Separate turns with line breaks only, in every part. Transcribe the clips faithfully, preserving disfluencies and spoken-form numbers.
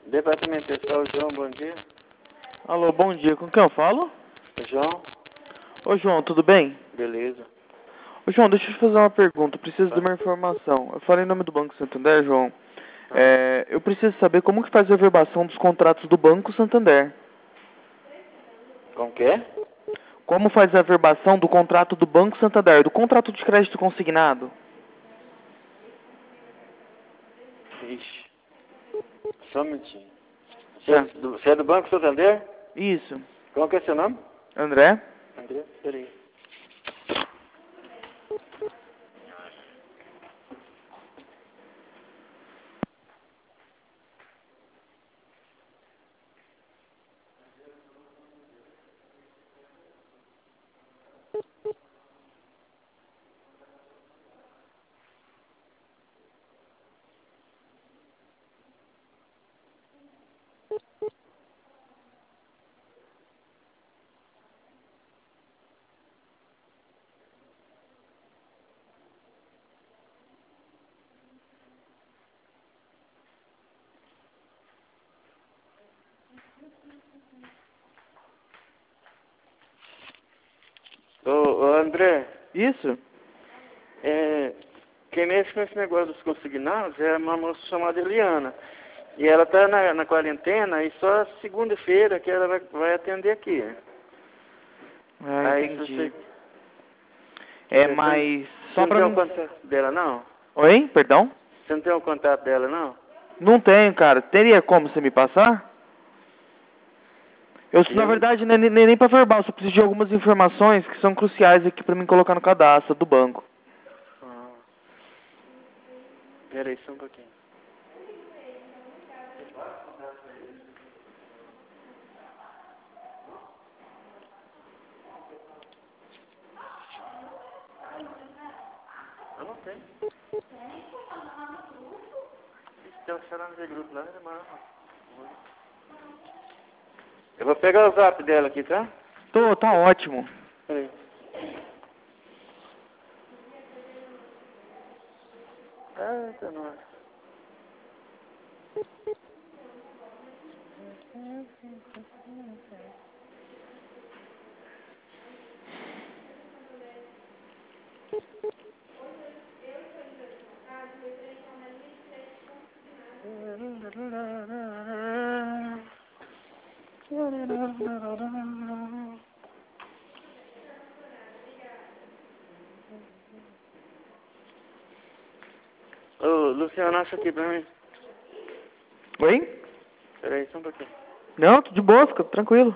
Departamento Pessoal, João, bom dia.
Alô, bom dia. Com quem eu falo?
João,
Ô, João, tudo bem?
beleza.
Ô, João, deixa eu te fazer uma pergunta. Eu preciso de
Tá.
uma informação. Eu falei em nome do Banco Santander, João.
Ah,
É, eu preciso saber como que faz a verbação dos contratos do Banco Santander.
como que é?
Como faz a verbação do contrato do Banco Santander, do contrato de crédito consignado?
Ixi, só um minutinho. Você é
Tá.
do, você é do Banco Santander?
Isso.
Qual que é seu nome?
André?
André, peraí. Ô, ô André,
Isso?
é, quem mexe com esse negócio dos consignados é uma moça chamada Eliana. E ela tá na, na quarentena e só segunda-feira que ela vai, vai atender aqui.
Ah,
Aí se
entendi.
você...
É,
Você não,
mas
você
só
não
pra
tem o
mim...
contato dela, não?
Oi? Perdão?
Você não tem o contato dela, não?
Não tenho, cara. Teria como você me passar? Eu, na
Eu?
verdade, nem, nem, nem pra verbal, só preciso de algumas informações que são cruciais aqui pra mim colocar no cadastro do banco.
Ah, peraí, só um pouquinho. Eu não tenho. Se eu chorar no grupo lá, é maior. Eu vou pegar o zap dela aqui, tá?
Tô, tá ótimo.
Peraí. Ah, tá não. Ô, Luciano, acha aqui pra mim.
Oi?
Peraí, só um pouquinho.
Não, tô de boa, fica tranquilo.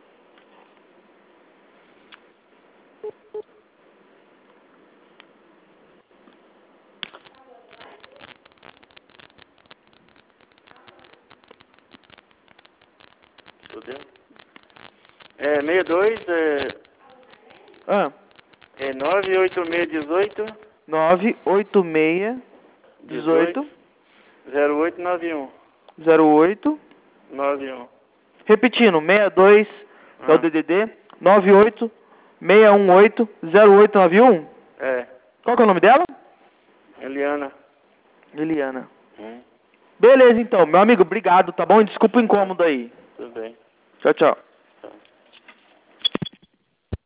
Fudeu. É, sessenta e dois, é,
Ah,
é nove oito seis um oito,
nove oito seis
dezoito,
dezoito
zero oito nove um.
zero oito.
nove um.
Repetindo, sessenta e dois é o
Ah,
D D D, nove oito seis um oito zero oito nove um.
é.
Qual que é o nome dela?
Eliana.
Eliana.
Hum,
Beleza, então. Meu amigo, obrigado, tá bom? Desculpa o
tá,
incômodo aí.
tudo bem.
Tchau, tchau.